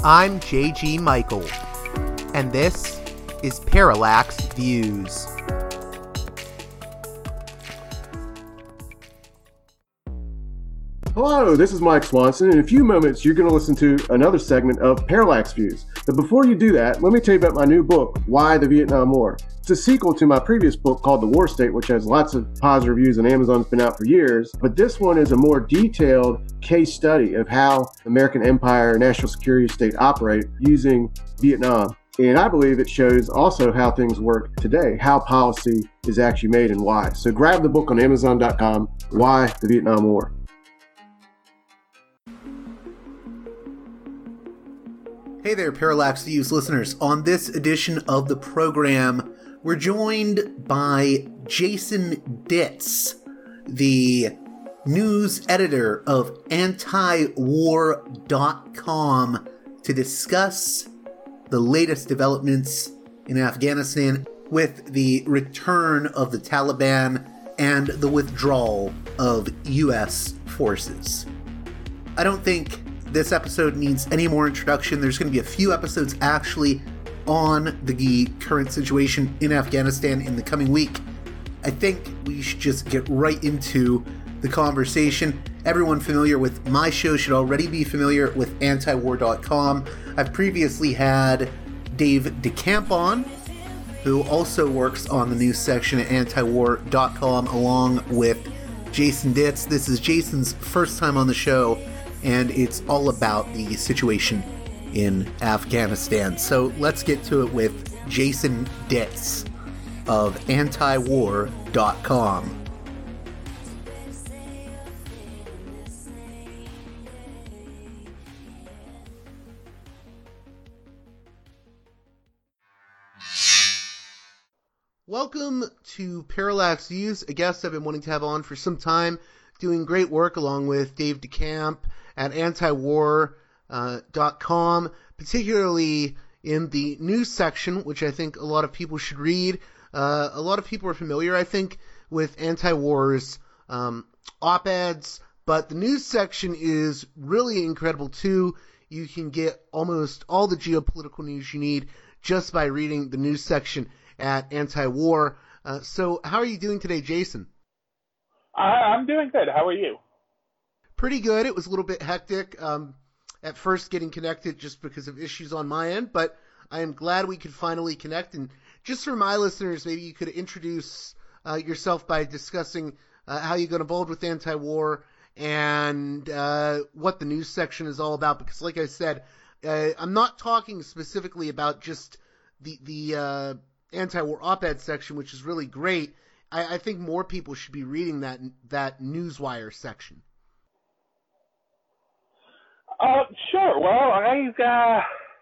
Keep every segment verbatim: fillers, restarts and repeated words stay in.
I'm J G Michael, and this is Parallax Views. Hello, this is Mike Swanson. In a few moments, you're going to listen to another segment of Parallax Views. But before you do that, let me tell you about my new book, Why the Vietnam War. It's a sequel to my previous book called The War State, which has lots of positive reviews on Amazon. It's been out for years. But this one is a more detailed case study of how the American empire, national security state operate using Vietnam. And I believe it shows also how things work today, how policy is actually made and why. So grab the book on Amazon dot com, Why the Vietnam War. Hey there, Parallax Views listeners. On this edition of the program, we're joined by Jason Ditz, the news editor of anti war dot com, to discuss the latest developments in Afghanistan with the return of the Taliban and the withdrawal of U S forces. I don't think this episode needs any more introduction. There's going to be a few episodes actually on the current situation in Afghanistan in the coming week. I think we should just get right into the conversation. Everyone familiar with my show should already be familiar with anti war dot com. I've previously had Dave DeCamp on, who also works on the news section at anti war dot com, along with Jason Ditz. This is Jason's first time on the show, and it's all about the situation in Afghanistan. So let's get to it with Jason Ditz of anti war dot com. Welcome to Parallax Views, a guest I've been wanting to have on for some time, doing great work along with Dave DeCamp at anti war dot com, particularly in the news section, which I think a lot of people should read. Uh, a lot of people are familiar, I think, with Anti-War's um, op-eds, but the news section is really incredible too. You can get almost all the geopolitical news you need just by reading the news section at Anti-War. Uh, so how are you doing today, Jason? Uh, I'm doing good. How are you? Pretty good. It was a little bit hectic um, at first getting connected just because of issues on my end, but I am glad we could finally connect. And just for my listeners, maybe you could introduce uh, yourself by discussing uh, how you got involved with anti-war and uh, what the news section is all about. Because like I said, uh, I'm not talking specifically about just the, the uh, anti-war op-ed section, which is really great. I, I think more people should be reading that that Newswire section. Uh, sure. Well, I uh,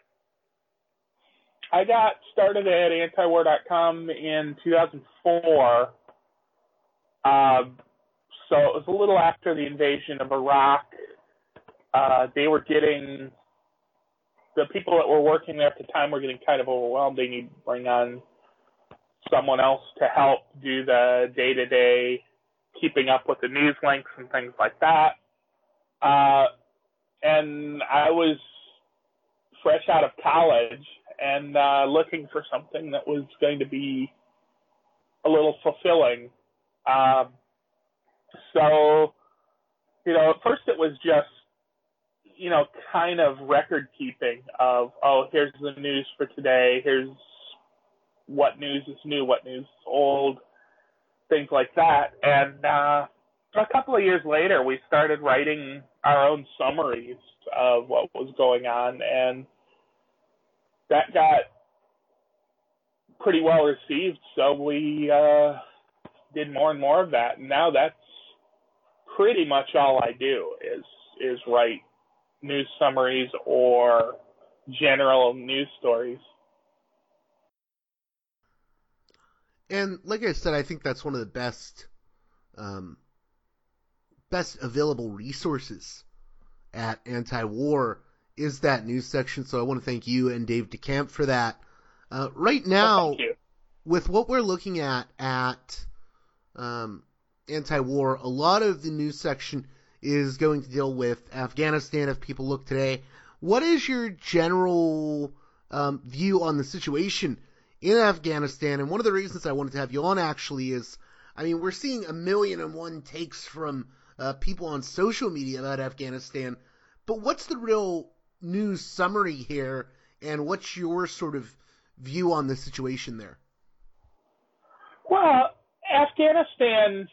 I got started at anti war dot com in two thousand four. Uh, so it was a little after the invasion of Iraq. Uh, they were getting, the people that were working there at the time were getting kind of overwhelmed. They needed to bring on someone else to help do the day-to-day keeping up with the news links and things like that. Uh, and I was fresh out of college and uh, looking for something that was going to be a little fulfilling. Um, so, you know, at first it was just, you know, kind of record keeping of, oh, here's the news for today, here's what news is new, what news is old, things like that. And uh, a couple of years later, we started writing our own summaries of what was going on, and that got pretty well received, so we uh, did more and more of that. And now that's pretty much all I do is is write news summaries or general news stories. And like I said, I think that's one of the best, um, best available resources at Anti-War is that news section. So I want to thank you and Dave DeCamp for that. Uh, right now, well, with what we're looking at at um, Anti-War, a lot of the news section is going to deal with Afghanistan. If people look today, what is your general um, view on the situation in Afghanistan? And one of the reasons I wanted to have you on actually is, I mean, we're seeing a million and one takes from uh, people on social media about Afghanistan, but what's the real news summary here, and what's your sort of view on the situation there? Well, Afghanistan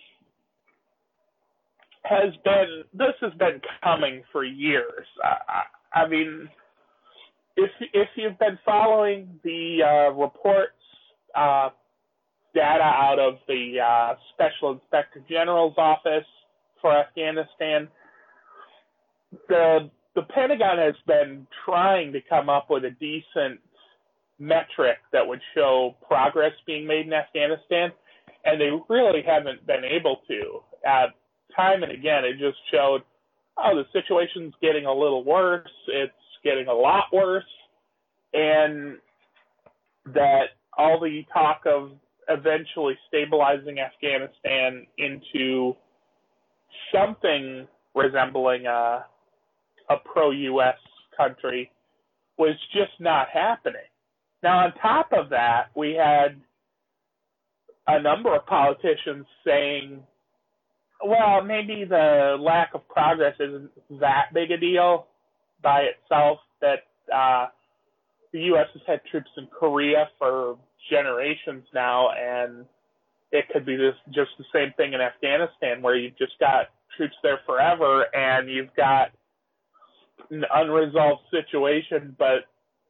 has been, this has been coming for years. I, I mean, if if you've been following the uh, reports, uh, data out of the uh, Special Inspector General's office for Afghanistan, the the Pentagon has been trying to come up with a decent metric that would show progress being made in Afghanistan, and they really haven't been able to. Uh, time and again, it just showed, oh, the situation's getting a little worse, it's getting a lot worse, and that all the talk of eventually stabilizing Afghanistan into something resembling a, a pro-U S country was just not happening. Now, on top of that, we had a number of politicians saying, well, maybe the lack of progress isn't that big a deal by itself, that uh, the U S has had troops in Korea for generations now, and it could be this, just the same thing in Afghanistan, where you've just got troops there forever, and you've got an unresolved situation, but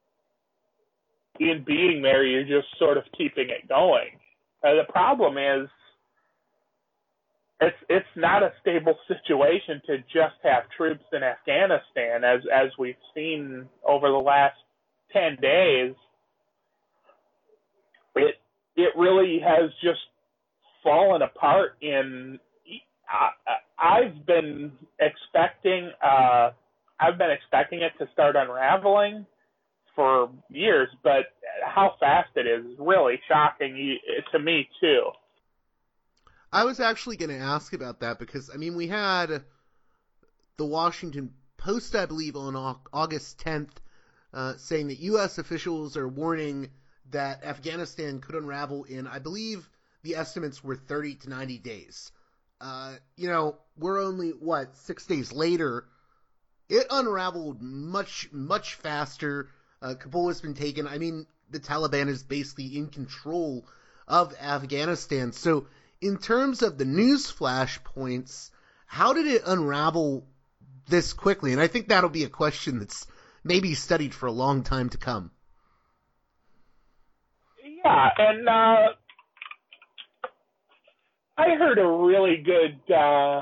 in being there, you're just sort of keeping it going. Uh, the problem is, it's it's not a stable situation to just have troops in Afghanistan, as as we've seen over the last ten days. It it really has just fallen apart. In I, I've been expecting uh, I've been expecting it to start unraveling for years, but how fast it is is really shocking to me too. I was actually going to ask about that because, I mean, we had the Washington Post, I believe, on August tenth, uh, saying that U S officials are warning that Afghanistan could unravel in, I believe, the estimates were thirty to ninety days. Uh, you know, we're only, what, six days later. It unraveled much, much faster. Uh, Kabul has been taken. I mean, the Taliban is basically in control of Afghanistan. So, in terms of the news flashpoints, how did it unravel this quickly? And I think that'll be a question that's maybe studied for a long time to come. Yeah, and uh, I heard a really good, uh,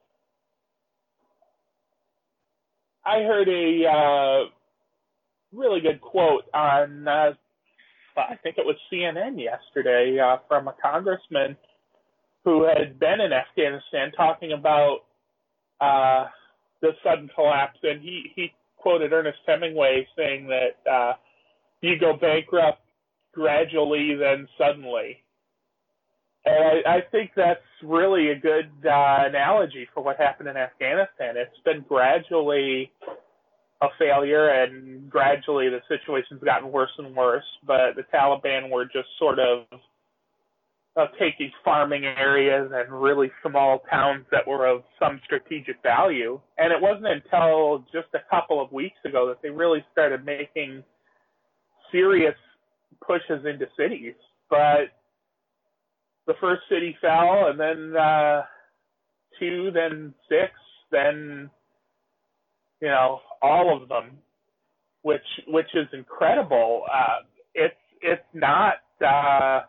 I heard a uh, really good quote on, uh, I think it was C N N yesterday, uh, from a congressman who had been in Afghanistan, talking about uh, the sudden collapse. And he, he quoted Ernest Hemingway saying that uh, you go bankrupt gradually, then suddenly. And I, I think that's really a good uh, analogy for what happened in Afghanistan. It's been gradually a failure, and gradually the situation's gotten worse and worse, but the Taliban were just sort of of taking farming areas and really small towns that were of some strategic value. And it wasn't until just a couple of weeks ago that they really started making serious pushes into cities. But the first city fell, and then uh, two, then six, then, you know, all of them, which which is incredible. Uh, it's it's not... Uh,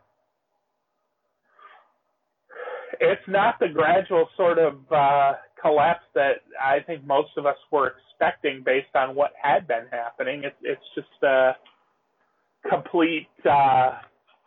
It's not the gradual sort of uh, collapse that I think most of us were expecting based on what had been happening. It's it's just a complete uh,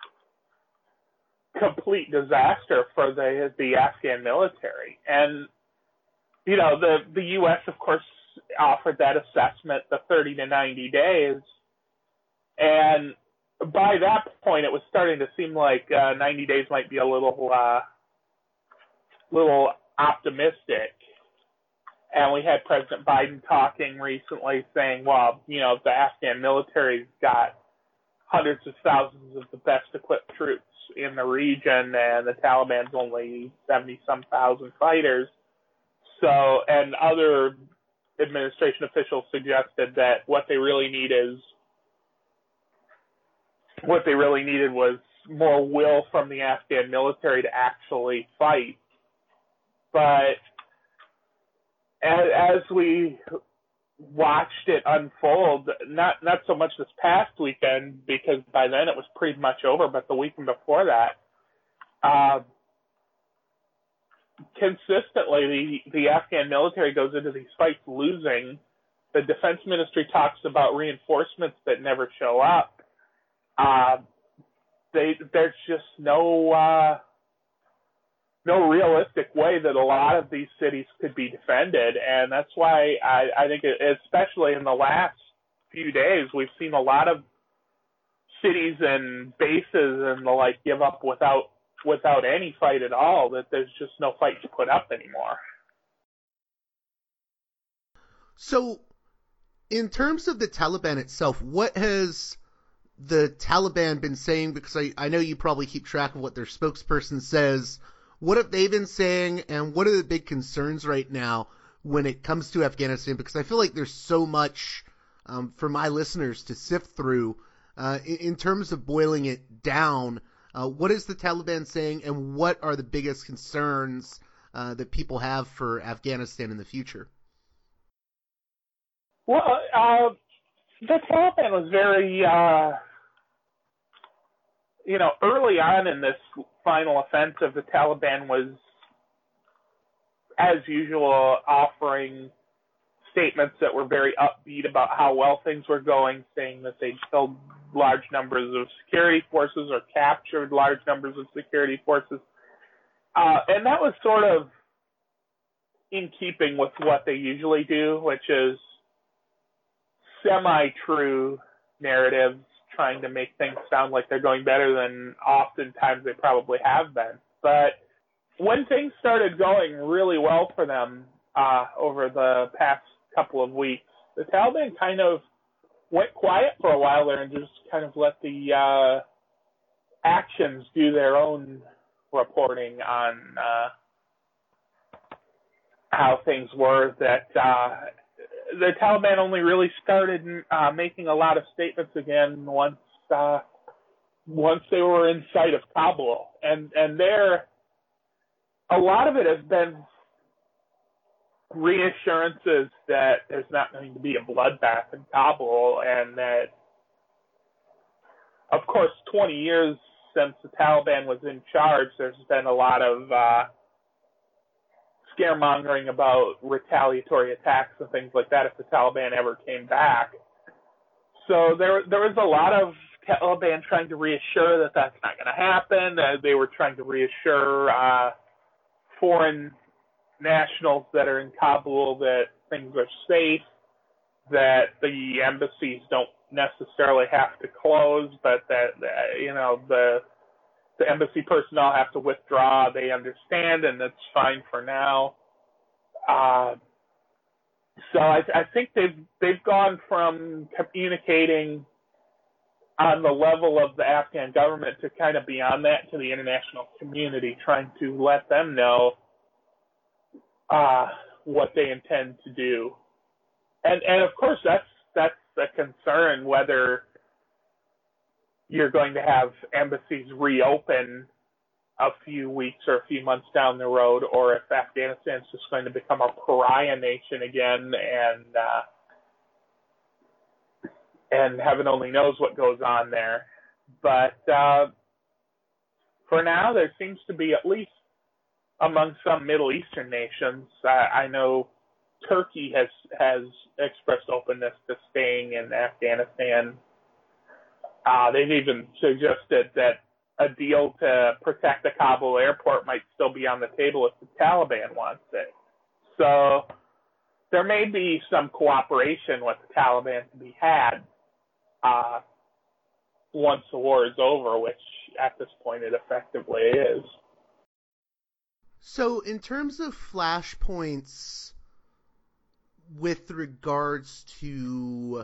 complete disaster for the the Afghan military. And you know, the the U S of course offered that assessment, the thirty to ninety days, and by that point it was starting to seem like uh, ninety days might be a little. Uh, little optimistic. And we had President Biden talking recently saying, well, you know, the Afghan military's got hundreds of thousands of the best equipped troops in the region, and the Taliban's only seventy-some thousand fighters. So, and other administration officials suggested that what they really need is, what they really needed was more will from the Afghan military to actually fight. But as, as we watched it unfold, not not so much this past weekend, because by then it was pretty much over, but the weekend before that, uh, consistently the, the Afghan military goes into these fights losing. The defense ministry talks about reinforcements that never show up. Uh, they, there's just no uh, no realistic way that a lot of these cities could be defended, and that's why I, I think, it, especially in the last few days, we've seen a lot of cities and bases and the like give up without without any fight at all. That there's just no fight to put up anymore. So, in terms of the Taliban itself, what has the Taliban been saying? Because I, I know you probably keep track of what their spokesperson says. What have they been saying, and what are the big concerns right now when it comes to Afghanistan? Because I feel like there's so much um, for my listeners to sift through. Uh, in, in terms of boiling it down, uh, what is the Taliban saying, and what are the biggest concerns uh, that people have for Afghanistan in the future? Well, uh, the Taliban was very, uh, you know, early on in this final offensive, the Taliban was, as usual, offering statements that were very upbeat about how well things were going, saying that they'd killed large numbers of security forces or captured large numbers of security forces. Uh, and that was sort of in keeping with what they usually do, which is semi-true narratives, trying to make things sound like they're going better than oftentimes they probably have been. But when things started going really well for them uh, over the past couple of weeks, the Taliban kind of went quiet for a while there and just kind of let the uh, actions do their own reporting on uh, how things were. That uh, the Taliban only really started uh, making a lot of statements again once uh, once they were in sight of Kabul, and and there, a lot of it has been reassurances that there's not going to be a bloodbath in Kabul, and that, of course, twenty years since the Taliban was in charge, there's been a lot of uh, scaremongering about retaliatory attacks and things like that if the Taliban ever came back. So there, there was a lot of Taliban trying to reassure that that's not going to happen. Uh, they were trying to reassure uh, foreign nationals that are in Kabul that things are safe, that the embassies don't necessarily have to close, but that, you know, the the embassy personnel have to withdraw. They understand, and that's fine for now. Uh, so I, I think they've they've gone from communicating on the level of the Afghan government to kind of beyond that to the international community, trying to let them know uh, what they intend to do. And and of course that's that's a concern, whether you're going to have embassies reopen a few weeks or a few months down the road, or if Afghanistan's just going to become a pariah nation again, and uh, and heaven only knows what goes on there. But uh, for now, there seems to be, at least among some Middle Eastern nations, uh, I know Turkey has has expressed openness to staying in Afghanistan. Uh, they've even suggested that a deal to protect the Kabul airport might still be on the table if the Taliban wants it. So there may be some cooperation with the Taliban to be had uh, once the war is over, which at this point it effectively is. So in terms of flashpoints with regards to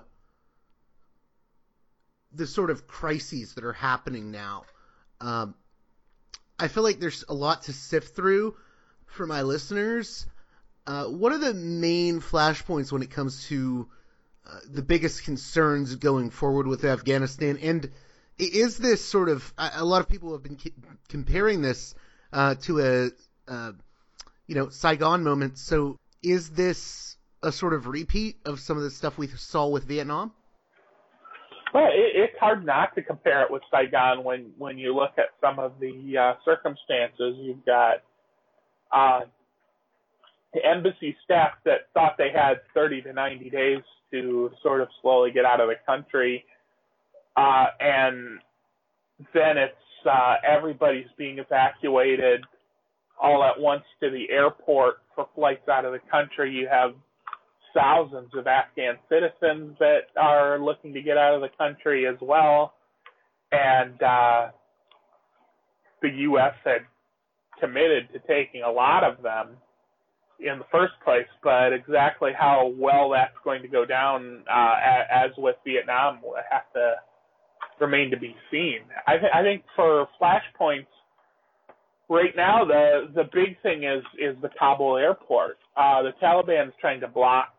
the sort of crises that are happening now. Um, I feel like there's a lot to sift through for my listeners. Uh, what are the main flashpoints when it comes to uh, the biggest concerns going forward with Afghanistan? And is this sort of, a lot of people have been comparing this uh, to a, uh, you know, Saigon moment. So is this a sort of repeat of some of the stuff we saw with Vietnam? Well, it, it's hard not to compare it with Saigon when, when you look at some of the uh, circumstances. You've got uh, the embassy staff that thought they had thirty to ninety days to sort of slowly get out of the country. Uh, and then it's uh, everybody's being evacuated all at once to the airport for flights out of the country. You have thousands of Afghan citizens that are looking to get out of the country as well. And uh, the U S had committed to taking a lot of them in the first place, but exactly how well that's going to go down, uh, as with Vietnam, will have to remain to be seen. I, th- I think for flashpoints, right now the the big thing is is the Kabul airport. Uh, the Taliban is trying to block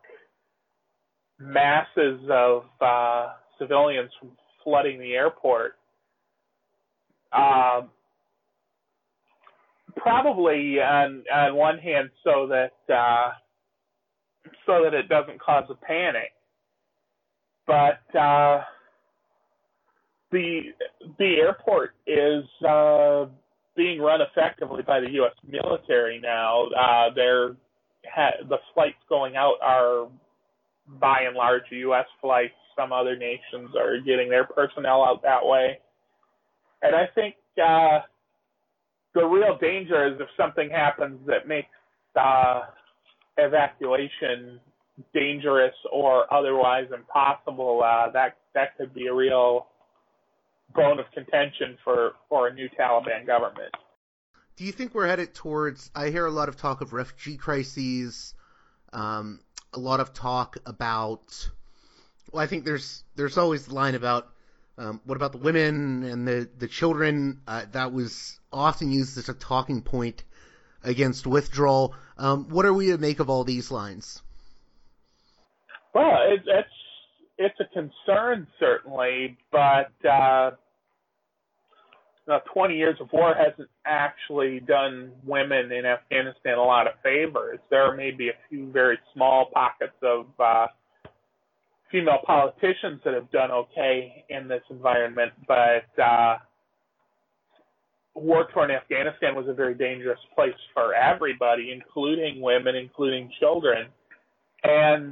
masses of uh, civilians from flooding the airport. Um, probably on on one hand, so that uh, so that it doesn't cause a panic, but uh, the the airport is uh, being run effectively by the U S military now. Uh, they're ha- the flights going out are by and large U S flights. Some other nations are getting their personnel out that way, and I think uh, the real danger is if something happens that makes uh, evacuation dangerous or otherwise impossible. Uh, that that could be a real bone of contention for, for a new Taliban government. Do you think we're headed towards, I hear a lot of talk of refugee crises, um, a lot of talk about, well, I think there's there's always the line about, um, what about the women and the, the children? Uh, that was often used as a talking point against withdrawal. Um, what are we to make of all these lines? Well, it, it's it's a concern, certainly, but uh, now twenty years of war hasn't actually done women in Afghanistan a lot of favors. There may be a few very small pockets of uh, female politicians that have done okay in this environment, but uh, war-torn Afghanistan was a very dangerous place for everybody, including women, including children. And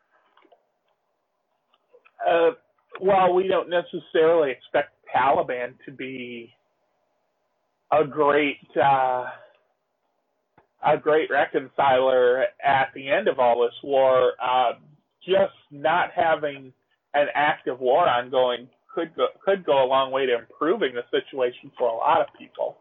Uh, while we don't necessarily expect Taliban to be a great uh, a great reconciler at the end of all this war, uh, just not having an active war ongoing could go, could go a long way to improving the situation for a lot of people.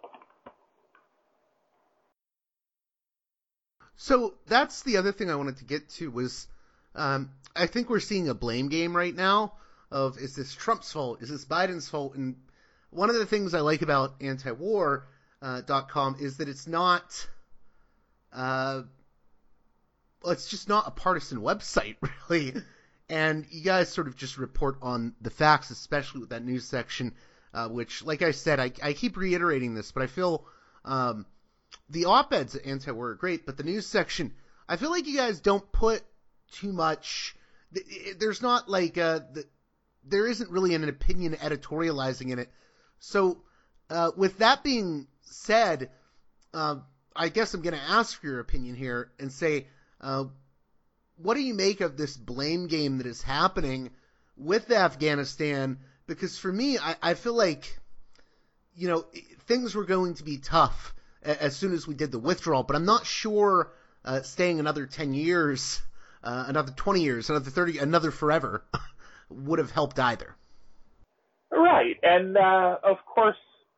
So that's the other thing I wanted to get to was, um, I think we're seeing a blame game right now of, is this Trump's fault? Is this Biden's fault? And one of the things I like about antiwar dot com uh, is that it's not, uh, well, it's just not a partisan website, really. And you guys sort of just report on the facts, especially with that news section, uh, which, like I said, I, I keep reiterating this, but I feel um, the op-eds at Antiwar are great, but the news section, I feel like you guys don't put too much. There's not like uh, the, there isn't really an opinion editorializing in it. So uh, with that being said, uh, I guess I'm going to ask for your opinion here and say, uh, what do you make of this blame game that is happening with Afghanistan? Because for me, I, I feel like, you know, things were going to be tough as soon as we did the withdrawal, but I'm not sure uh, staying another ten years, uh, another twenty years, another thirty, another forever would have helped either. Right. And, uh, of course,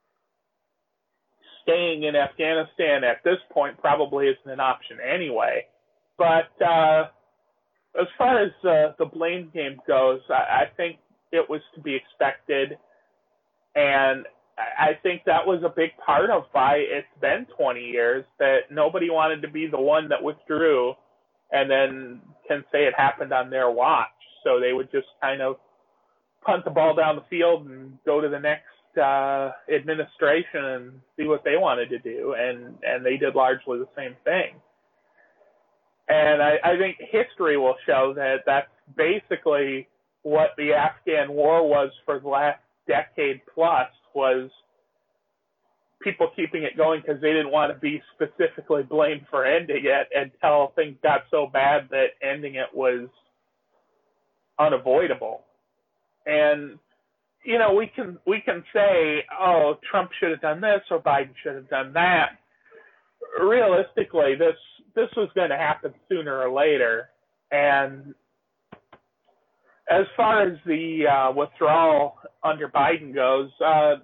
staying in Afghanistan at this point probably isn't an option anyway. But uh, as far as uh, the blame game goes, I, I think it was to be expected, and I think that was a big part of why it's been twenty years, that nobody wanted to be the one that withdrew and then can say it happened on their watch. So they would just kind of punt the ball down the field and go to the next uh, administration and see what they wanted to do. And, and they did largely the same thing. And I, I think history will show that that's basically what the Afghan war was for the last decade plus, was people keeping it going because they didn't want to be specifically blamed for ending it until things got so bad that ending it was unavoidable. And, you know, we can we can say, oh, Trump should have done this or Biden should have done that. Realistically, this this was going to happen sooner or later. And as far as the uh, withdrawal under Biden goes, uh,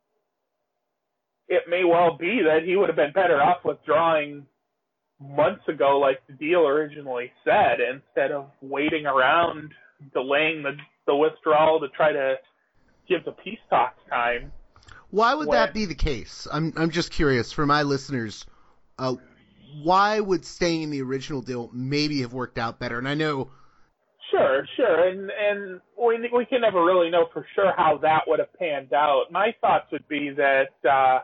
it may well be that he would have been better off withdrawing months ago, like the deal originally said, instead of waiting around, delaying the, the withdrawal to try to give the peace talks time. Why would when, that be the case? I'm I'm just curious for my listeners. Uh, why would staying in the original deal maybe have worked out better? And I know. Sure, sure, and and we we can never really know for sure how that would have panned out. My thoughts would be that uh,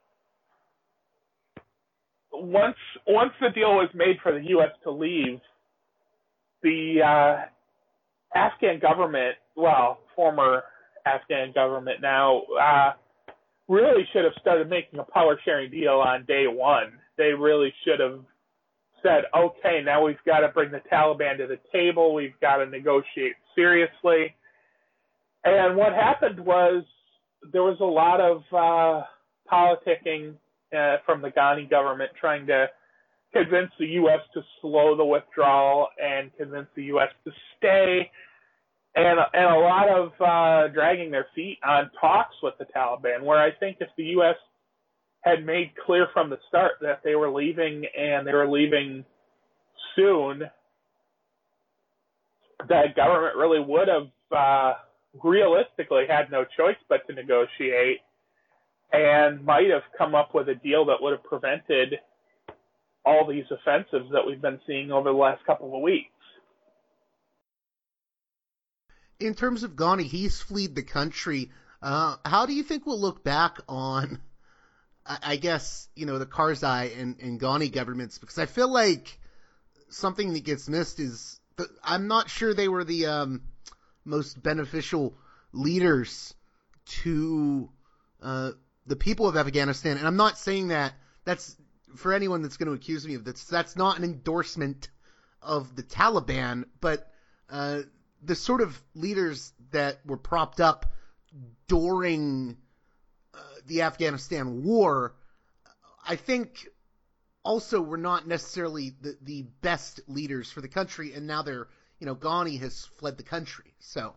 once once the deal was made for the U S to leave, the uh, Afghan government, well, former Afghan government now, uh, really should have started making a power sharing deal on day one. They really should have said, okay, now we've got to bring the Taliban to the table. We've got to negotiate seriously. And what happened was there was a lot of uh, politicking uh, from the Ghani government trying to convince the U S to slow the withdrawal and convince the U S to stay, and, and a lot of uh, dragging their feet on talks with the Taliban, where I think if the U S had made clear from the start that they were leaving and they were leaving soon, that government really would have uh, realistically had no choice but to negotiate and might have come up with a deal that would have prevented all these offensives that we've been seeing over the last couple of weeks. In terms of Ghani, he's fled the country. Uh, how do you think we'll look back on, I guess, you know, the Karzai and, and Ghani governments? Because I feel like something that gets missed is the, I'm not sure they were the um, most beneficial leaders to uh, the people of Afghanistan. And I'm not saying that that's for anyone that's going to accuse me of this. That's not an endorsement of the Taliban, but uh, the sort of leaders that were propped up during uh, the Afghanistan war, I think also were not necessarily the, the best leaders for the country, and now they're, you know, Ghani has fled the country, so.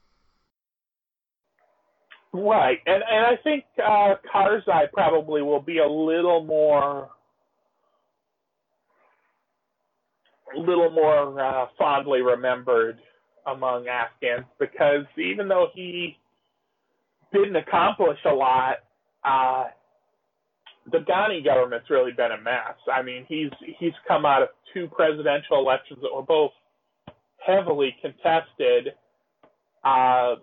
Right, and and I think uh, Karzai probably will be a little more, a little more uh, fondly remembered among Afghans, because even though he didn't accomplish a lot, uh, the Ghani government's really been a mess. I mean, he's he's come out of two presidential elections that were both heavily contested, uh,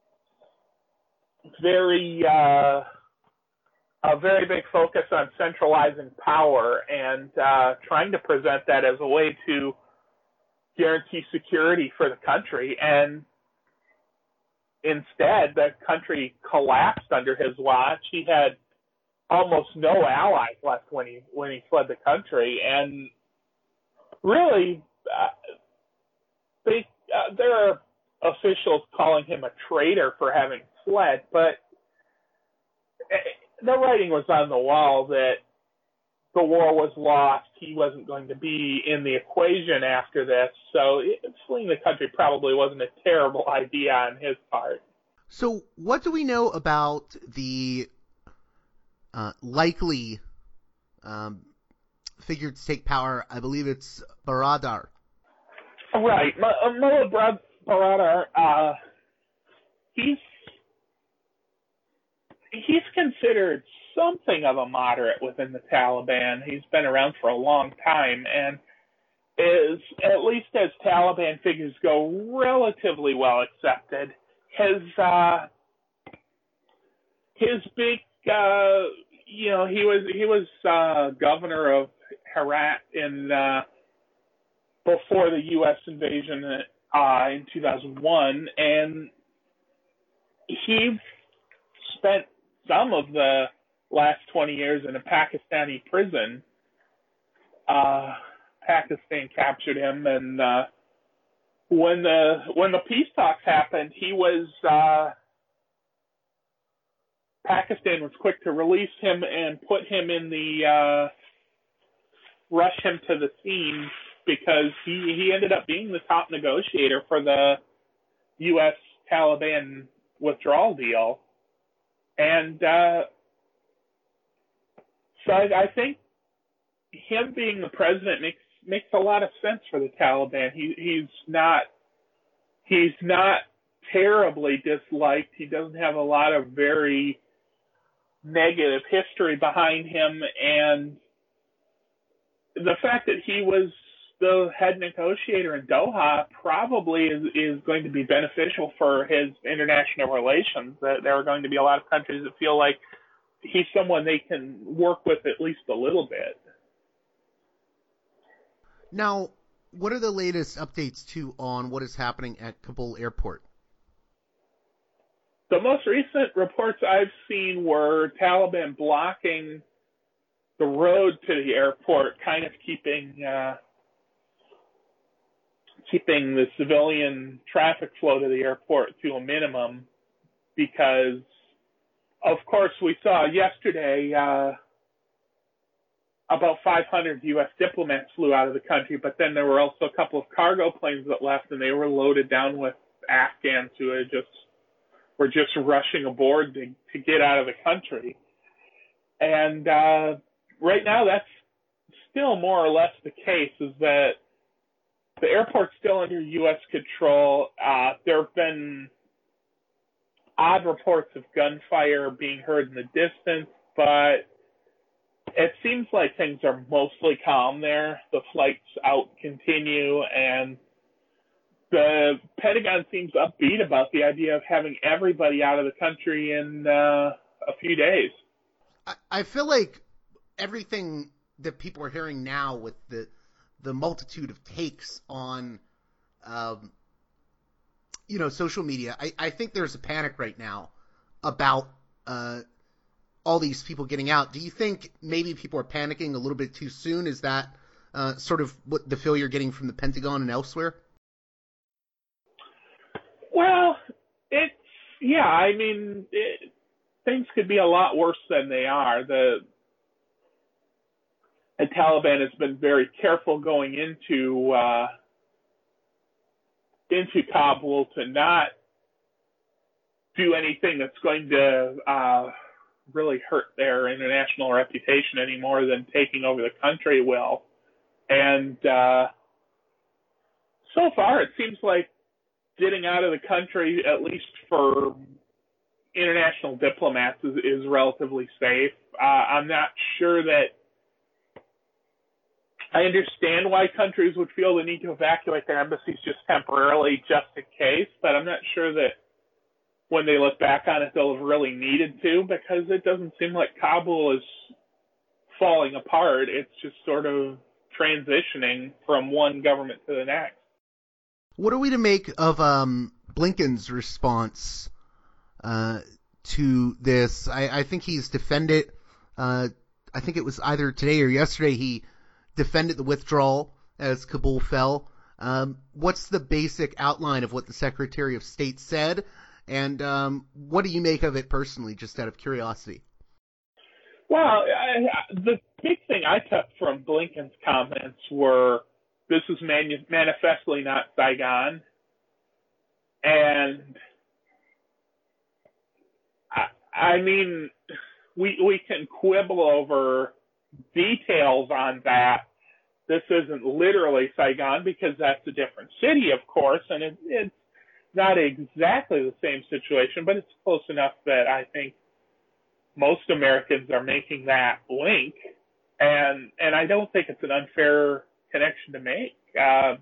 very uh, a very big focus on centralizing power and uh, trying to present that as a way to guarantee security for the country. And instead, the country collapsed under his watch. He had almost no allies left when he when he fled the country, and really, uh, they uh, there are officials calling him a traitor for having fled, but the writing was on the wall that the war was lost. He wasn't going to be in the equation after this, so it, fleeing the country probably wasn't a terrible idea on his part. So what do we know about the uh, likely um, figure to take power? I believe it's Baradar. Right. M- Mullah Baradar, uh, he's he's considered something of a moderate within the Taliban. He's been around for a long time and is, at least as Taliban figures go, relatively well accepted. His uh, his big, uh, you know, he was he was uh, governor of Herat in uh, before the U S invasion uh, in two thousand one, and he spent some of the last twenty years in a Pakistani prison. Uh, Pakistan captured him, and uh, when the when the peace talks happened, he was uh, Pakistan was quick to release him and put him in the uh, rush him to the scene because he he ended up being the top negotiator for the U S Taliban withdrawal deal, and uh, so I, I think him being the president makes makes a lot of sense for the Taliban. He he's not he's not terribly disliked. He doesn't have a lot of very negative history behind him, and the fact that he was the head negotiator in Doha probably is, is going to be beneficial for his international relations. That there are going to be a lot of countries that feel like he's someone they can work with at least a little bit. Now, what are the latest updates, too, on what is happening at Kabul airport? The most recent reports I've seen were Taliban blocking the road to the airport, kind of keeping uh, keeping the civilian traffic flow to the airport to a minimum because, of course, we saw yesterday uh, about five hundred U S diplomats flew out of the country, but then there were also a couple of cargo planes that left, and they were loaded down with Afghans who had just were just rushing aboard to, to get out of the country. And uh, right now, that's still more or less the case, is that the airport's still under U S control. Uh, there have been odd reports of gunfire being heard in the distance, but it seems like things are mostly calm there. The flights out continue, and the Pentagon seems upbeat about the idea of having everybody out of the country in uh, a few days. I, I feel like everything that people are hearing now with the the multitude of takes on, um, you know, social media, I, I think there's a panic right now about uh, all these people getting out. Do you think maybe people are panicking a little bit too soon? Is that uh, sort of what the feel you're getting from the Pentagon and elsewhere? Well, it's, yeah, I mean, it, things could be a lot worse than they are. The, the Taliban has been very careful going into uh, into Kabul to not do anything that's going to uh, really hurt their international reputation any more than taking over the country will. And uh, so far, it seems like getting out of the country, at least for international diplomats, is, is relatively safe. Uh, I'm not sure that I understand why countries would feel the need to evacuate their embassies just temporarily, just in case, but I'm not sure that when they look back on it, they'll have really needed to, because it doesn't seem like Kabul is falling apart. It's just sort of transitioning from one government to the next. What are we to make of um, Blinken's response uh, to this? I, I think he's defended, uh, I think it was either today or yesterday, he defended the withdrawal as Kabul fell. Um, what's the basic outline of what the Secretary of State said? And um, what do you make of it personally, just out of curiosity? Well, I, the big thing I took from Blinken's comments were, this is manu- manifestly not Saigon. And I, I mean, we we can quibble over details on that, this isn't literally Saigon because that's a different city, of course, and it, it's not exactly the same situation, but it's close enough that I think most Americans are making that link, and and I don't think it's an unfair connection to make. Um,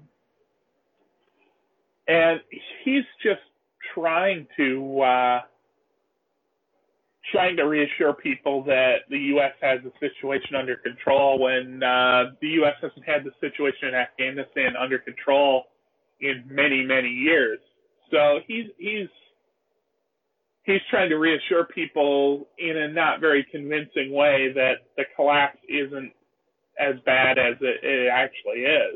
and he's just trying to uh, trying to reassure people that the U S has the situation under control when uh, the U S hasn't had the situation in Afghanistan under control in many, many years. So he's he's he's trying to reassure people in a not very convincing way that the collapse isn't as bad as it, it actually is.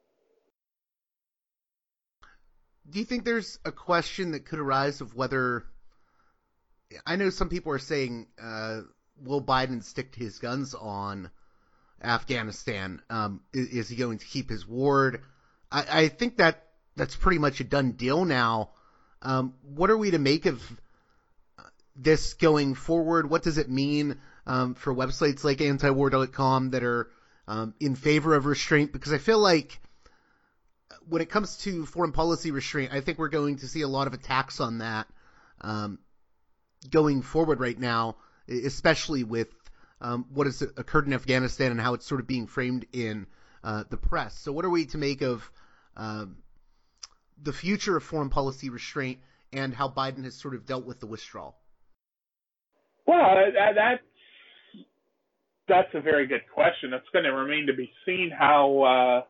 Do you think there's a question that could arise of whether, I know some people are saying, uh, will Biden stick to his guns on Afghanistan? Um, is, is he going to keep his word? I, I think that that's pretty much a done deal now. Um, what are we to make of this going forward? What does it mean um, for websites like anti war dot com that are um, in favor of restraint? Because I feel like when it comes to foreign policy restraint, I think we're going to see a lot of attacks on that um, going forward right now, especially with um, what has occurred in Afghanistan and how it's sort of being framed in uh, the press. So what are we to make of um, the future of foreign policy restraint and how Biden has sort of dealt with the withdrawal? Well, that's, that's a very good question. It's going to remain to be seen how uh,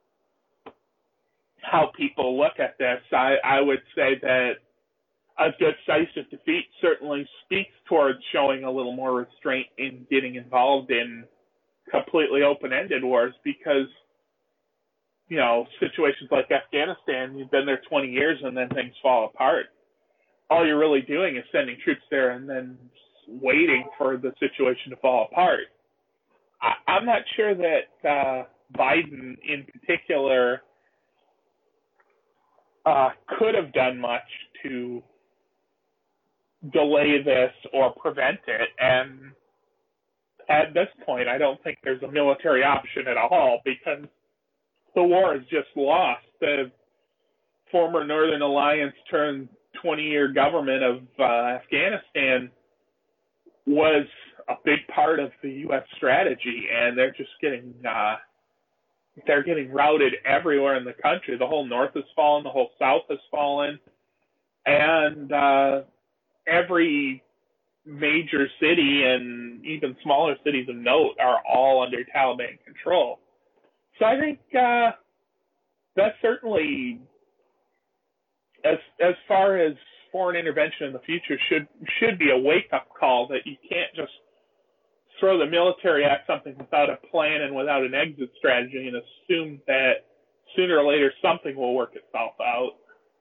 how people look at this. I, I would say that a decisive defeat certainly speaks towards showing a little more restraint in getting involved in completely open-ended wars because, you know, situations like Afghanistan, you've been there twenty years and then things fall apart. All you're really doing is sending troops there and then waiting for the situation to fall apart. I, I'm not sure that uh, Biden in particular uh, could have done much to delay this or prevent it. And at this point, I don't think there's a military option at all because the war is just lost. The former Northern Alliance turned twenty-year government of uh, Afghanistan was a big part of the U S strategy, and they're just getting uh, they're getting routed everywhere in the country. The whole North has fallen, the whole South has fallen, and uh, every major city and even smaller cities of note are all under Taliban control. So I think uh, that's certainly, as as far as foreign intervention in the future, should should be a wake-up call that you can't just throw the military at something without a plan and without an exit strategy and assume that sooner or later something will work itself out.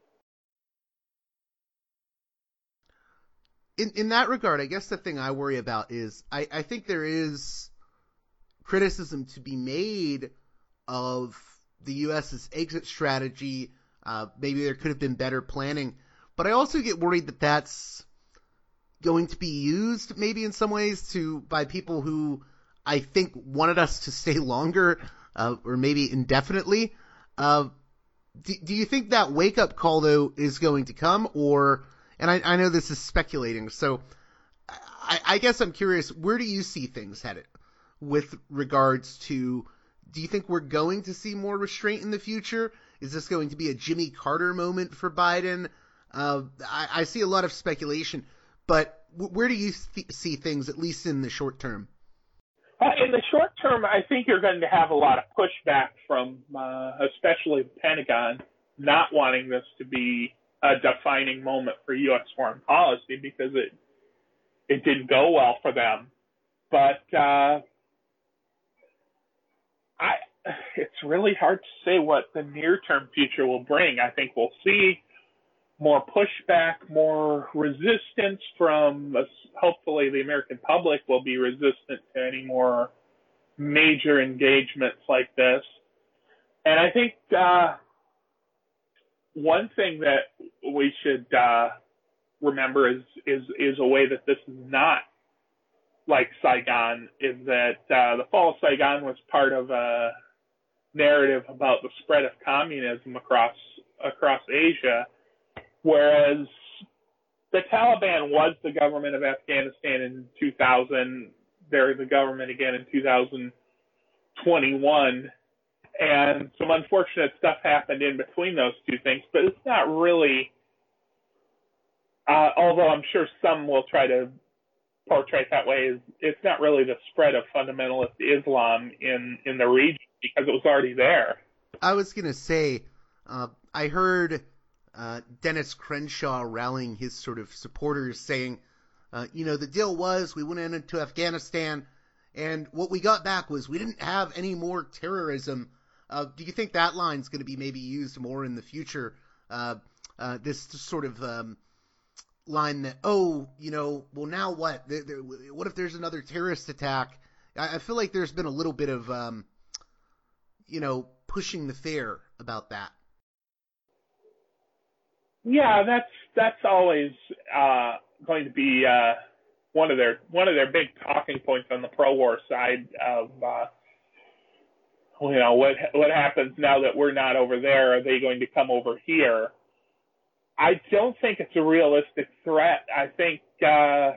In in that regard, I guess the thing I worry about is I, I think there is criticism to be made of the U S's exit strategy. Uh, maybe there could have been better planning. But I also get worried that that's going to be used maybe in some ways to by people who I think wanted us to stay longer uh, or maybe indefinitely. Uh, do, do you think that wake-up call, though, is going to come? Or, and I, I know this is speculating, so I, I guess I'm curious, where do you see things headed with regards to, do you think we're going to see more restraint in the future? Is this going to be a Jimmy Carter moment for Biden? Uh, I, I see a lot of speculation, but w- where do you th- see things, at least in the short term? Uh, in the short term, I think you're going to have a lot of pushback from, uh, especially the Pentagon, not wanting this to be a defining moment for U S foreign policy because it it didn't go well for them. But uh, I, it's really hard to say what the near-term future will bring. I think we'll see more pushback, more resistance from, uh, hopefully the American public will be resistant to any more major engagements like this. And I think uh, one thing that we should uh, remember is, is, is a way that this is not like Saigon, is that uh, the fall of Saigon was part of a narrative about the spread of communism across across Asia, whereas the Taliban was the government of Afghanistan in two thousand. They're the government again in two thousand twenty-one. And some unfortunate stuff happened in between those two things, but it's not really, uh, although I'm sure some will try to portray it that way, it's not really the spread of fundamentalist Islam in, in the region because it was already there. I was going to say, uh, I heard uh, Dennis Crenshaw rallying his sort of supporters saying, uh, you know, the deal was we went into Afghanistan and what we got back was we didn't have any more terrorism. Uh, do you think that line's going to be maybe used more in the future? Uh, uh, this sort of um, line that, oh, you know, well, now what? There, there, what if there's another terrorist attack? I, I feel like there's been a little bit of, um, you know, pushing the fair about that. Yeah, that's that's always uh, going to be uh, one of their one of their big talking points on the pro-war side of. Uh, You know, what what happens now that we're not over there? Are they going to come over here? I don't think it's a realistic threat. I think uh,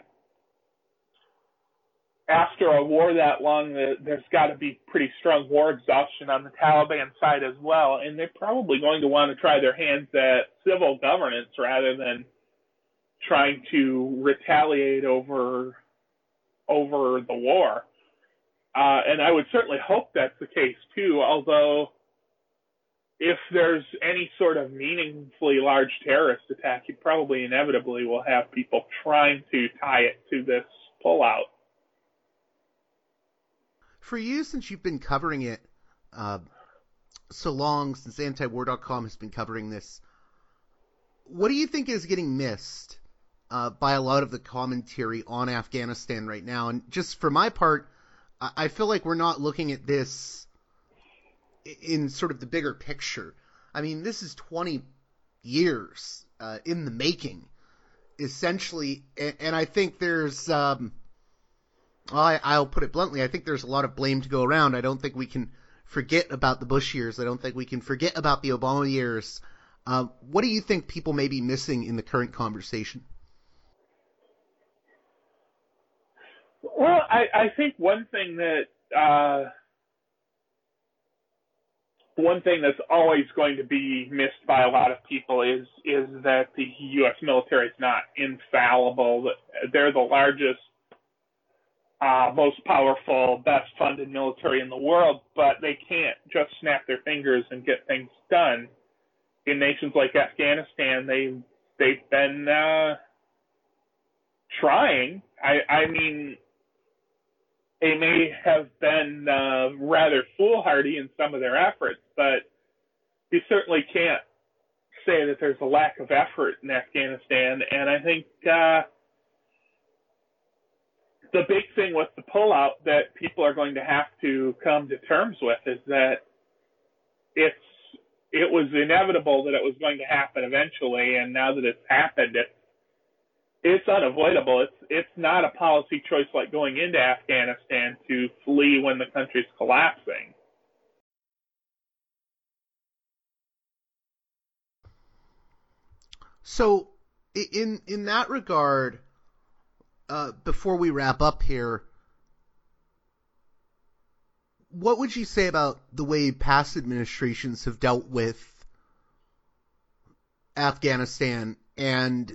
after a war that long, there's got to be pretty strong war exhaustion on the Taliban side as well, and they're probably going to want to try their hands at civil governance rather than trying to retaliate over over the war. Uh, and I would certainly hope that's the case, too, although if there's any sort of meaningfully large terrorist attack, you probably inevitably will have people trying to tie it to this pullout. For you, since you've been covering it uh, so long, since antiwar dot com has been covering this, what do you think is getting missed uh, by a lot of the commentary on Afghanistan right now? And just for my part, I feel like we're not looking at this in sort of the bigger picture. I mean, this is twenty years uh, in the making, essentially. And, and I think there's, um, well, I, I'll put it bluntly, I think there's a lot of blame to go around. I don't think we can forget about the Bush years. I don't think we can forget about the Obama years. Uh, what do you think people may be missing in the current conversation? Well, I, I think one thing that uh, one thing that's always going to be missed by a lot of people is is that the U S military is not infallible. They're the largest, uh, most powerful, best funded military in the world, but they can't just snap their fingers and get things done. In nations like Afghanistan, they they've been uh, trying. I, I mean. They may have been uh, rather foolhardy in some of their efforts, but you certainly can't say that there's a lack of effort in Afghanistan. And I think uh, the big thing with the pullout that people are going to have to come to terms with is that it's it was inevitable that it was going to happen eventually, and now that it's happened, it's It's unavoidable. It's it's not a policy choice like going into Afghanistan to flee when the country's collapsing. So, in in that regard, uh, before we wrap up here, what would you say about the way past administrations have dealt with Afghanistan, and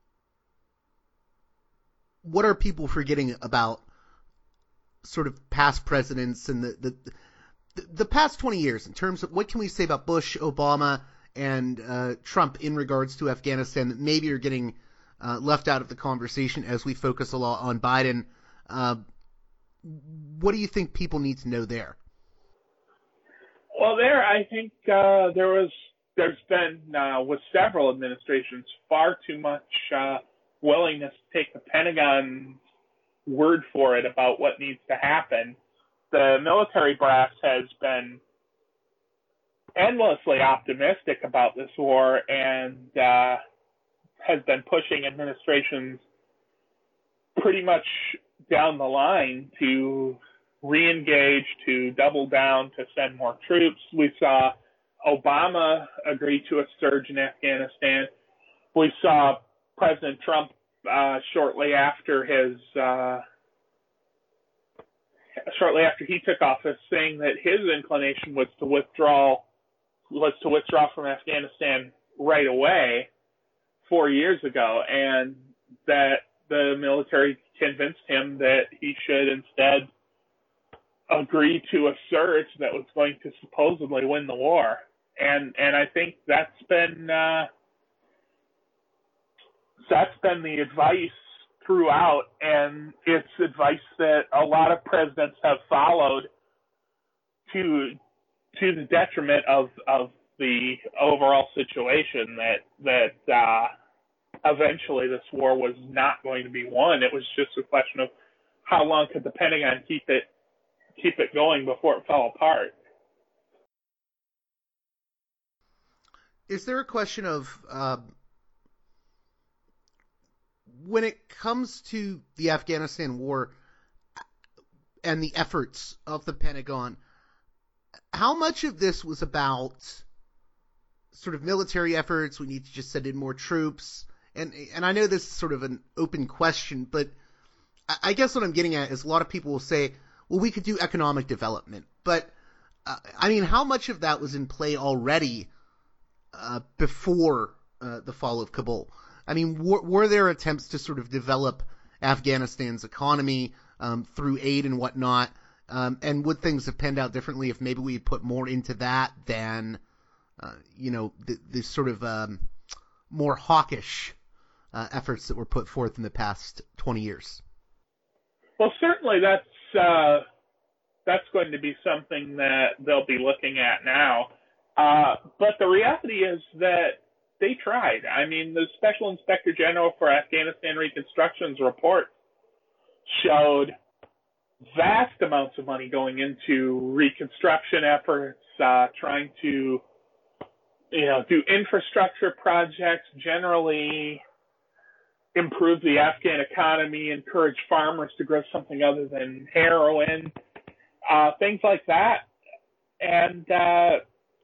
what are people forgetting about sort of past presidents and the, the, the past twenty years in terms of what can we say about Bush, Obama, and uh, Trump in regards to Afghanistan that maybe are getting uh, left out of the conversation as we focus a lot on Biden? Uh, what do you think people need to know there? Well, there, I think uh, there was, there's been uh, with several administrations far too much uh, willingness to take the Pentagon's word for it about what needs to happen. The military brass has been endlessly optimistic about this war and uh, has been pushing administrations pretty much down the line to re-engage, to double down, to send more troops. We saw Obama agree to a surge in Afghanistan. We saw President Trump uh, shortly after his uh, shortly after he took office, saying that his inclination was to withdraw was to withdraw from Afghanistan right away four years ago, and that the military convinced him that he should instead agree to a surge that was going to supposedly win the war. And and I think that's been uh, that's been the advice throughout, and it's advice that a lot of presidents have followed to to the detriment of, of the overall situation, that that uh, eventually this war was not going to be won. It was just a question of how long could the Pentagon keep it keep it going before it fell apart. Is there a question of uh, when it comes to the Afghanistan war and the efforts of the Pentagon, how much of this was about sort of military efforts? We need to just send in more troops. And and I know this is sort of an open question, but I guess what I'm getting at is a lot of people will say, well, we could do economic development. But, uh, I mean, how much of that was in play already uh, before uh, the fall of Kabul? I mean, were, were there attempts to sort of develop Afghanistan's economy um, through aid and whatnot? Um, and would things have panned out differently if maybe we put more into that than, uh, you know, the, the sort of um, more hawkish uh, efforts that were put forth in the past twenty years? Well, certainly that's uh, that's going to be something that they'll be looking at now. Uh, but the reality is that they tried. I mean, the Special Inspector General for Afghanistan Reconstruction's report showed vast amounts of money going into reconstruction efforts, uh, trying to, you know, do infrastructure projects, generally improve the Afghan economy, encourage farmers to grow something other than heroin, uh, things like that. And uh,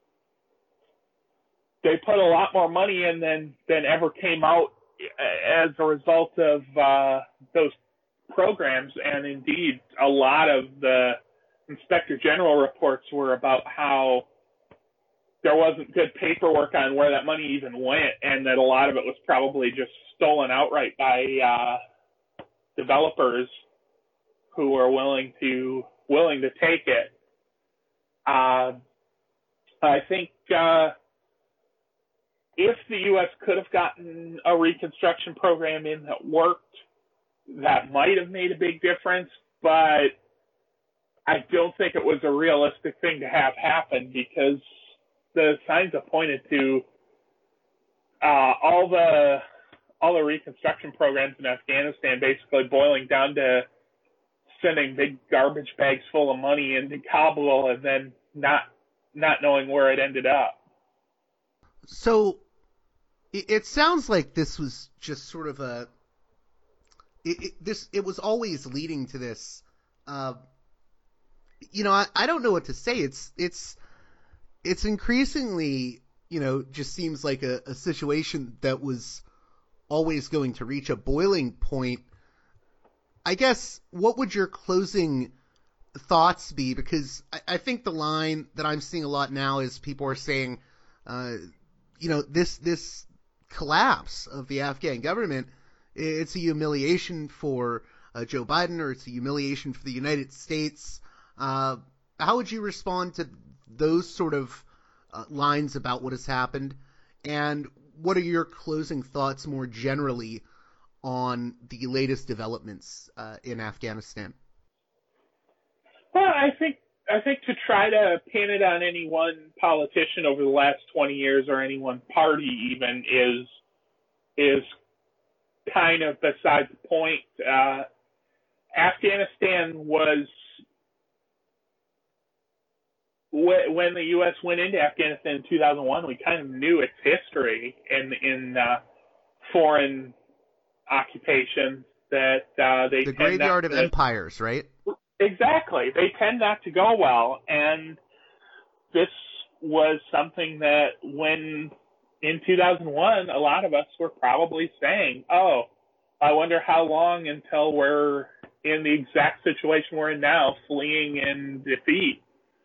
they put a lot more money in than, than ever came out as a result of uh, those programs. And indeed, a lot of the Inspector General reports were about how there wasn't good paperwork on where that money even went, and that a lot of it was probably just stolen outright by uh, developers who were willing to willing to take it. Uh, I think uh, if the U S could have gotten a reconstruction program in that worked, that might have made a big difference, but I don't think it was a realistic thing to have happen, because the signs have pointed to uh, all the all the reconstruction programs in Afghanistan basically boiling down to sending big garbage bags full of money into Kabul and then not not knowing where it ended up. So it, it sounds like this was just sort of a it, it, this it was always leading to this. Uh, you know, I, I don't know what to say. It's it's it's increasingly, you know, just seems like a, a situation that was always going to reach a boiling point. I guess, what would your closing thoughts be? Because I, I think the line that I'm seeing a lot now is people are saying, uh, you know, this this collapse of the Afghan government, it's a humiliation for uh, Joe Biden, or it's a humiliation for the United States. Uh, how would you respond to those sort of uh, lines about what has happened? And what are your closing thoughts more generally on the latest developments uh, in Afghanistan? Well, I think I think to try to pin it on any one politician over the last twenty years, or any one party even, is is kind of beside the point. Uh, Afghanistan was, when the U S went into Afghanistan in two thousand one, we kind of knew its history in in uh, foreign occupation, that uh, they the graveyard of to, empires, right? Exactly. They tend not to go well. And this was something that when in two thousand one, a lot of us were probably saying, oh, I wonder how long until we're in the exact situation we're in now, fleeing in defeat.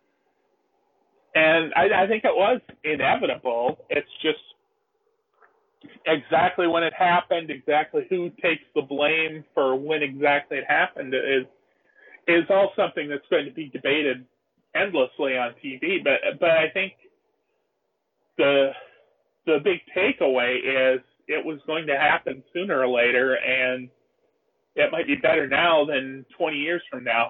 And I, I think it was inevitable. It's just exactly when it happened, exactly who takes the blame for when exactly it happened is is all something that's going to be debated endlessly on T V. But but I think the the big takeaway is it was going to happen sooner or later, and it might be better now than twenty years from now.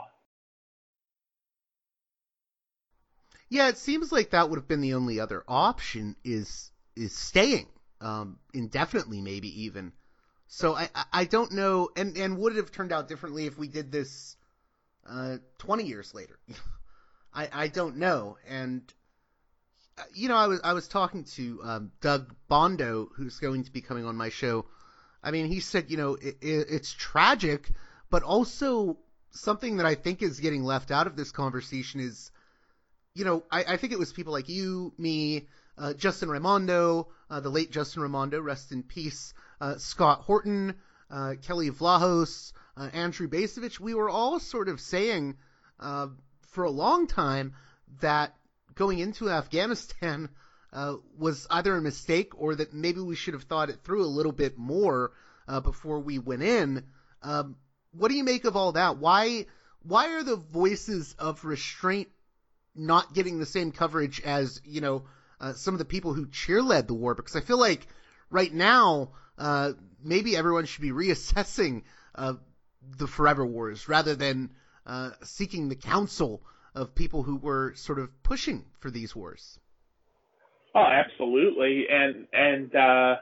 Yeah, it seems like that would have been the only other option is is staying um, indefinitely, maybe even. So I, I don't know, and, and would it have turned out differently if we did this uh, twenty years later? I, I don't know. And, you know, I was I was talking to um, Doug Bondo, who's going to be coming on my show. I mean, he said, you know, it, it, it's tragic, but also something that I think is getting left out of this conversation is, you know, I, I think it was people like you, me, uh, Justin Raimondo, uh, the late Justin Raimondo, rest in peace, uh, Scott Horton, uh, Kelly Vlahos, uh, Andrew Bacevich. We were all sort of saying uh, for a long time that going into Afghanistan uh, was either a mistake or that maybe we should have thought it through a little bit more uh, before we went in. Um, what do you make of all that? Why, why are the voices of restraint not getting the same coverage as, you know, uh, some of the people who cheerled the war? Because I feel like right now, uh, maybe everyone should be reassessing uh, the forever wars rather than uh, seeking the counsel of people who were sort of pushing for these wars. Oh, absolutely. And, and uh,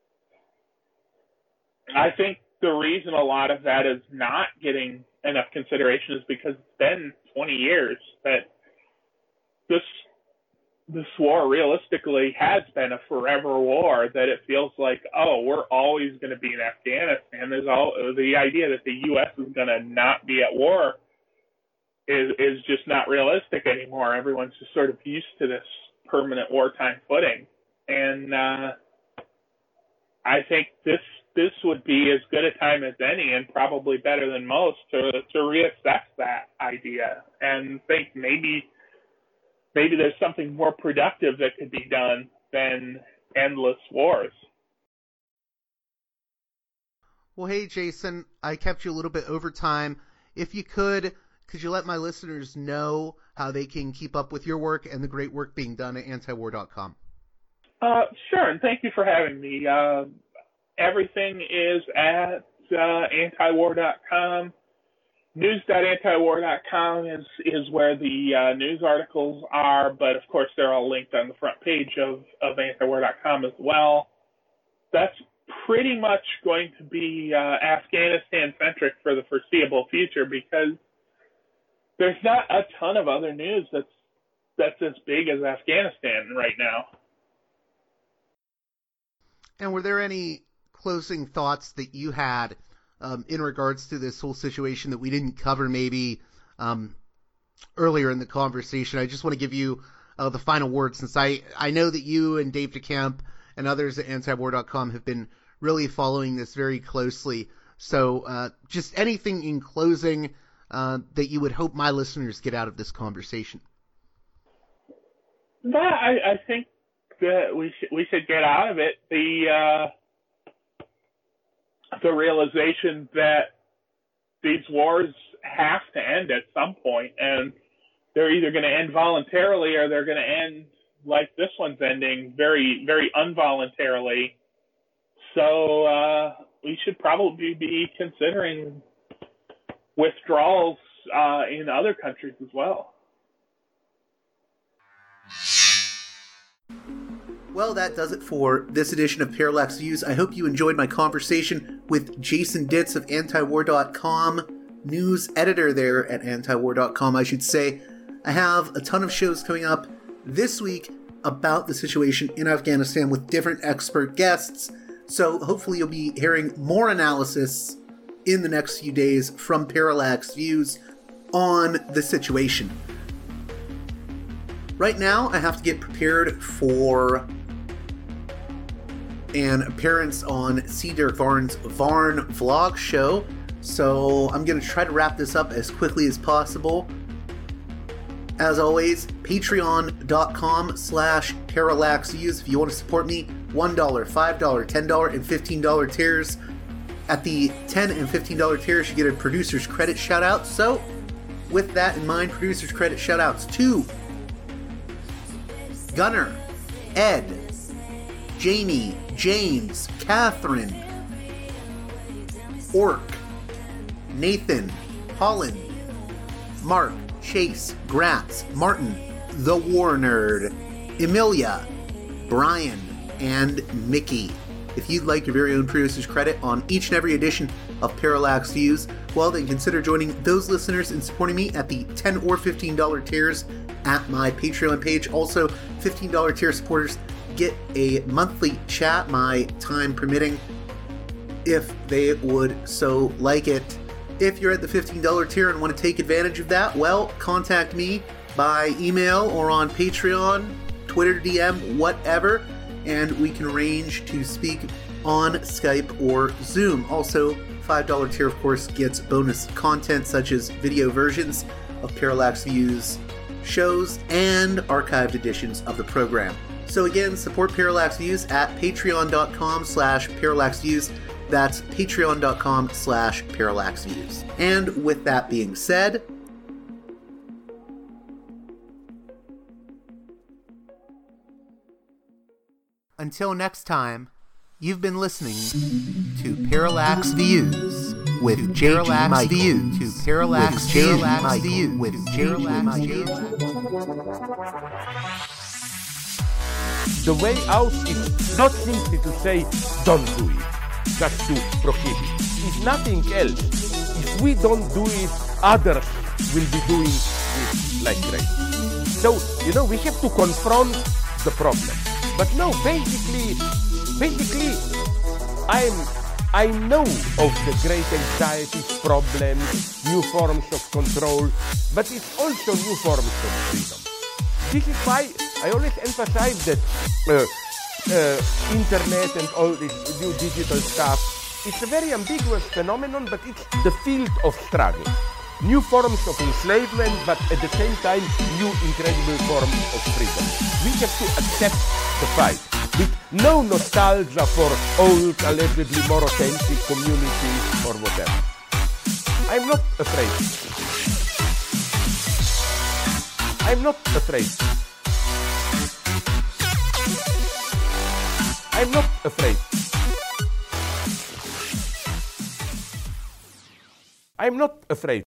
I think the reason a lot of that is not getting enough consideration is because it's been twenty years that This this war realistically has been a forever war, that it feels like, oh, we're always going to be in Afghanistan. There's all the idea that the U S is going to not be at war is is just not realistic anymore. Everyone's just sort of used to this permanent wartime footing. And uh, I think this this would be as good a time as any, and probably better than most, to to reassess that idea and think maybe maybe there's something more productive that could be done than endless wars. Well, hey, Jason, I kept you a little bit over time. If you could, could you let my listeners know how they can keep up with your work and the great work being done at antiwar dot com? Uh, sure, and thank you for having me. Uh, everything is at uh, antiwar dot com. news dot antiwar dot com is, is where the uh, news articles are, but of course they're all linked on the front page of, of antiwar dot com as well. That's pretty much going to be uh, Afghanistan-centric for the foreseeable future, because there's not a ton of other news that's that's as big as Afghanistan right now. And were there any closing thoughts that you had Um, in regards to this whole situation that we didn't cover maybe um, earlier in the conversation? I just want to give you uh, the final word, since I, I know that you and Dave DeCamp and others at antiwar dot com have been really following this very closely. So uh, just anything in closing uh, that you would hope my listeners get out of this conversation. But I, I think that we should, we should get out of it the uh... the realization that these wars have to end at some point, and they're either going to end voluntarily or they're going to end like this one's ending, very, very involuntarily. So uh, we should probably be considering withdrawals uh, in other countries as well. Well, that does it for this edition of Parallax Views. I hope you enjoyed my conversation with Jason Ditz of antiwar dot com, news editor there at antiwar dot com, I should say. I have a ton of shows coming up this week about the situation in Afghanistan with different expert guests, so hopefully you'll be hearing more analysis in the next few days from Parallax Views. on the situation. Right now, I have to get prepared for an appearance on C. Derek Varn's Varn Vlog Show, so I'm going to try to wrap this up as quickly as possible. As always, patreon.com slash parallaxviews if you want to support me. one dollar, five dollars, ten dollars, and fifteen dollars tiers. At the ten dollars and fifteen dollars tiers, you get a producer's credit shout-out. So, with that in mind, producer's credit shout-outs to Gunnar, Ed, Jamie, James, Catherine, Orc, Nathan, Holland, Mark, Chase, Gratz, Martin, The War Nerd, Emilia, Brian, and Mickey. If you'd like your very own producer's credit on each and every edition of Parallax Views, well then consider joining those listeners and supporting me at the ten or fifteen dollars tiers at my Patreon page. Also, fifteen dollars tier supporters get a monthly chat, my time permitting, if they would so like it. If you're at the fifteen dollars tier and want to take advantage of that, well, contact me by email or on Patreon, Twitter D M, whatever, and we can arrange to speak on Skype or Zoom. Also, five dollars tier, of course, gets bonus content such as video versions of Parallax Views shows and archived editions of the program. So again, support Parallax Views at patreon.com slash parallaxviews. That's patreon.com slash parallaxviews. And with that being said, until next time, you've been listening to Parallax Views with Parallax Views to Parallax Views with Parallax Views. The way out is not simply to say, don't do it, just to prohibit. It's nothing else. If we don't do it, others will be doing it like crazy. So, you know, we have to confront the problem. But no, basically, basically, I'm, I know of the great anxieties, problems, new forms of control, but it's also new forms of freedom. This is why I always emphasize that uh, uh, internet and all this new digital stuff, it's a very ambiguous phenomenon, but it's the field of struggle. New forms of enslavement, but at the same time, new incredible forms of freedom. We have to accept the fight with no nostalgia for old, allegedly more authentic communities or whatever. I'm not afraid. I'm not afraid. I'm not afraid. I'm not afraid.